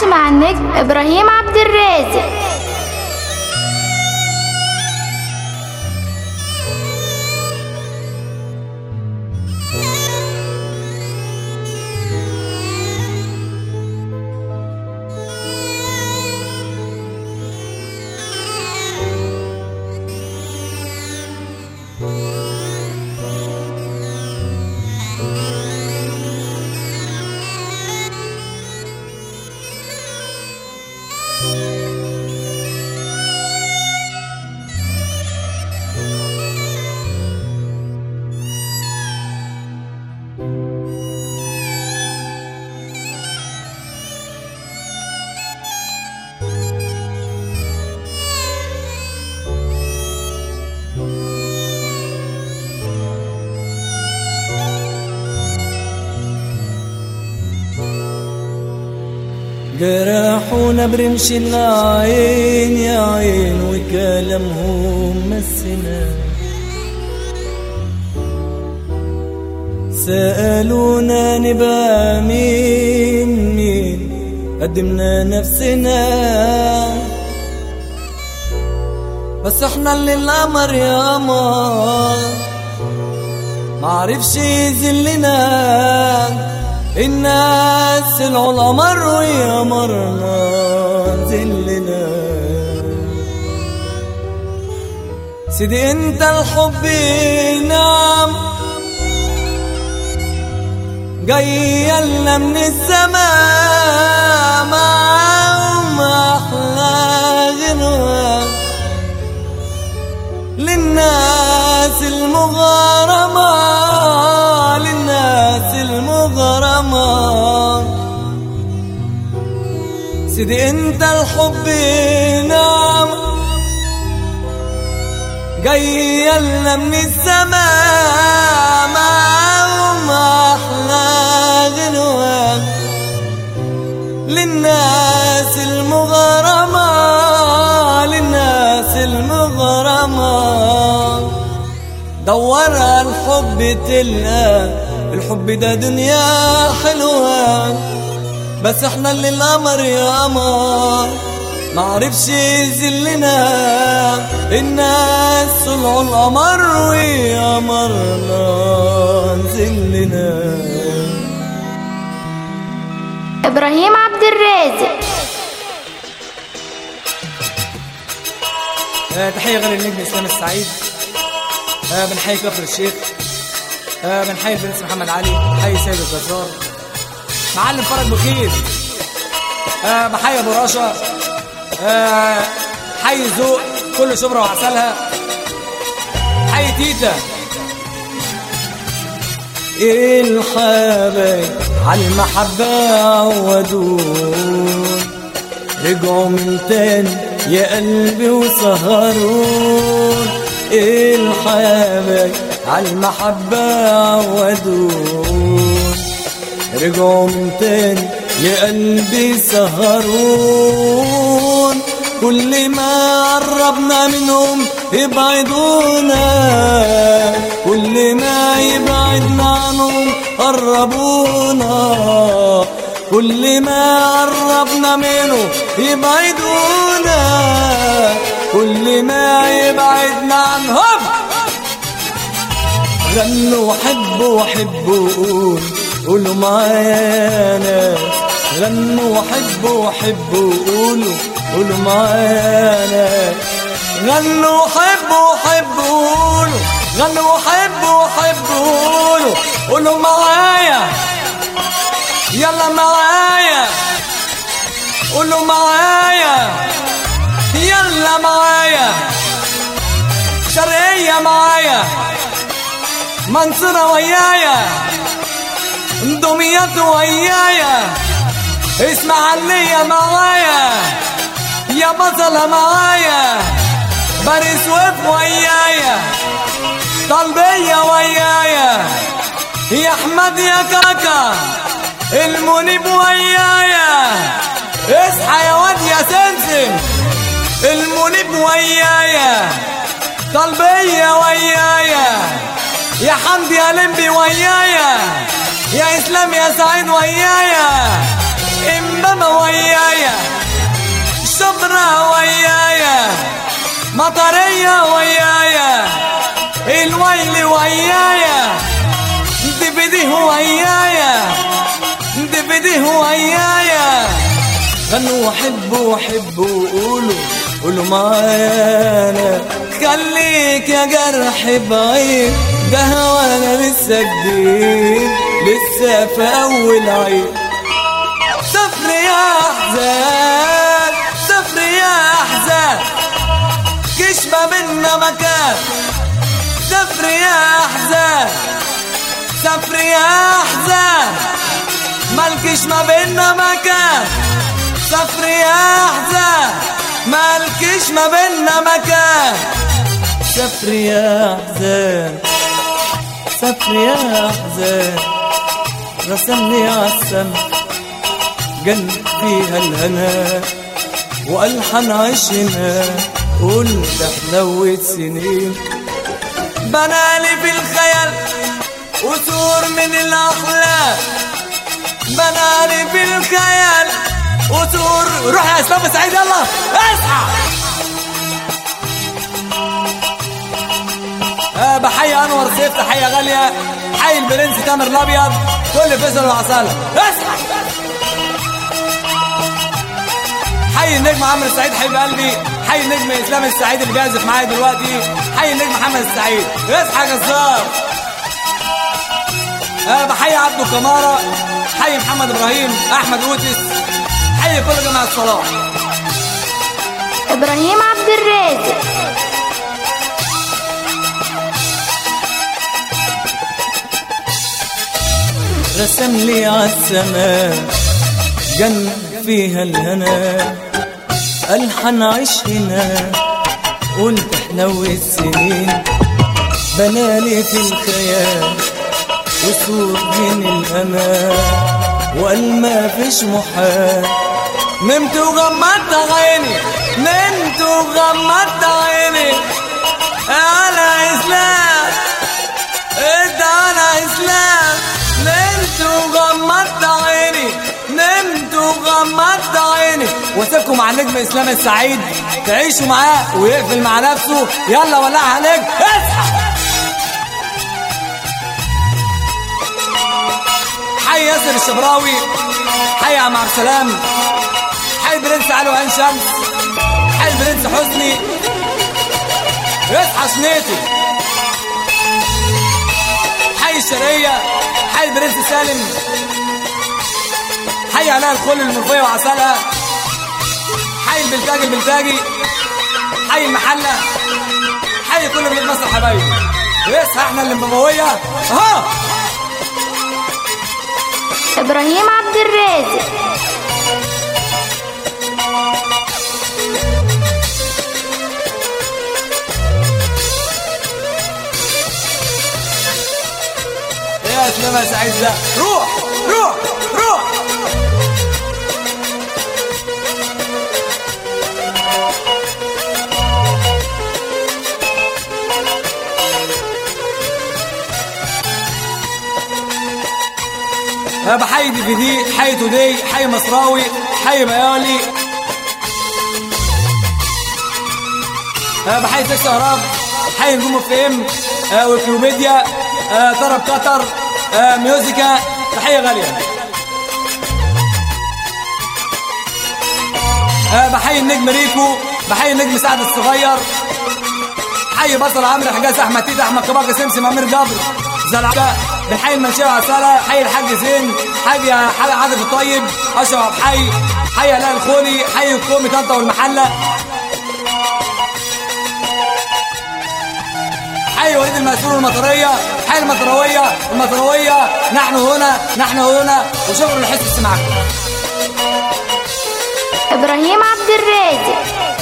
عاش مع النجم إبراهيم عبد الرازق. جرحونا برمش العين يا عين وكلامهم مسنا، سألونا نبقى مين قدمنا نفسنا، بس احنا اللي القمر يا قمر معرفش يذلنا، الناس العلماء ويا مرنا ذلنا. سيدي انت الحب نعم جاي لنا من السماء، معاهم احلى غنوة للناس المغرمة، للناس المغرمة. سيدي انت الحب نعم جاي لنا من السماء، معاهم احلى غنوة للناس المغرمة، للناس المغرمة. دور على الحب تلقى الحب ده دنيا حلوة، بس احنا اللي القمر يا قمر معرفش يذلنا، الناس طلعوا القمر ويا مرنا نذلنا. إبراهيم عبد الرازق. تحية غير النجم إسلام السعيد، بنحيي كفر الشيخ، بنحيي البرنس محمد علي، بنحيي سيد الجزار، معلم فرج بخير، بحيي ابو رشا، حي ذوق كل شبرا وعسلها، حي تيتا. الحبايب عالمحبة عودون، رجعوا من تاني يا قلبي وسهرون، الحبايب عالمحبة عودون، رجعوا من تاني يا قلبي سهرون. كل ما قربنا منهم يبعدونا، كل ما يبعدنا عنهم قربونا، كل ما قربنا منهم يبعدونا، كل ما يبعدنا عنهم. غنوا حبوا حبوا قولوا معايا ناس، غنوا حبوا حبوا قولوا معايا ناس، غنوا حبوا حبوا غنوا حبوا حبوا قولوا معايا، يلا معايا قولوا معايا، يلا معايا، شرقية معايا، منصورة ويايا، دمياط ويايا، اسماعيلية معايا، يا بطلة معايا، بني سويف ويايا، طلبية ويايا، يا احمد يا كاكا، المنيب ويايا، اصحى يا واد يا سمسم، المنيب ويايا، طلبية ويايا، يا حمدي يا لمبي ويايا، يا اسلام يا سعيد ويايا، إمامة ويايا، شبرا ويايا، مطرية ويايا، الويل ويايا، دبده ويايا، دبده ويايا. غنوا وحبوا وحبوا قولوا معانا، خليك يا جرح بعيد، ده هوانا لسه جديد، لسه في أول عيد. صفر يا أحزان، صفر يا أحزان، كش ما بينا مكان. صفر يا أحزان، صفر يا أحزان، مالكش ما بينا مكان. صفر يا أحزان، مالكش ما بينا مكان. صفر يا أحزان، صفر يا أحزان، رسمني عالسما جنة فيها الهنا، وألحن عشنا قلت حلوة سنين. بنالي في الخيال وسور من الأحلام، بنالي في الخيال وسور. روح يا اسلام سعيد، يلا اصحى. بحيي انور سيف تحيه غاليه، حي البرنس تامر الابيض، كل فيصل وعساله. اصحى. حي النجم عمرو السعيد حبيب قلبي، حي النجم اسلام السعيد اللي بيعزف معايا دلوقتي، حي النجم محمد السعيد. اصحى يا جزار. بحيي عبده كمارة، حي محمد ابراهيم، احمد اوتس، حي كل جماعة الصلاح. إبراهيم عبد الرازق. رسم لي عالسماء جنة فيها الهنا، ألحن عيش هنا قلت حلو السنين. بنالي في الخيال وسور من الأمان، وقال ما فيش محال. نمت وغمضت عيني، نمت وغمضت عيني، أنا إسلام، إنت أنا إسلام. نمت وغمضت عيني، نمت وغمضت عيني. واسيبكم مع النجم اسلام السعيد تعيشوا معاه ويقفل مع نفسه. يلا ولعها نجم، اصحى. حي ياسر الشبراوي، حي عم عبد السلام، حي البرنس علي وعين شمس، حي البرنس حسني. اصحى شنيتي. حي الشرقية، حي البرنس سالم، حي علاء الخل المنوفية وعسلها، حي البلتاجي البلتاجي، حي المحلة، حي كل بلاد مصر حبايبي. اصحى احنا اللي مبوية اهو. إبراهيم عبد الرازق. يا اسلام يا سعيد ده، روح روح روح. بحيي دي في دي، حي تودي، حي مصراوي، حي بيالي. بحيي سكس اهراب، حي نجوم فيم، ويكيوبيديا، طرب قطر، ميوزيكا. تحيه غاليه. بحيي النجم ريكو، بحيي النجم سعد الصغير، حي بصل عمرو حجاز، احمد تيت، احمد كباكه، سمسم، امير جبر، زلعه. بنحيي المنشيه وعساله، حي الحاج زين، حي عاطف الطيب، اشرف عبد الحي، حي علاء الخولي، حي الكومي طنطا والمحله، حي وليد المسؤول والمطريه، حي المطرويه. نحن هنا وشكرا لحسن استماعكم. إبراهيم عبد الرازق.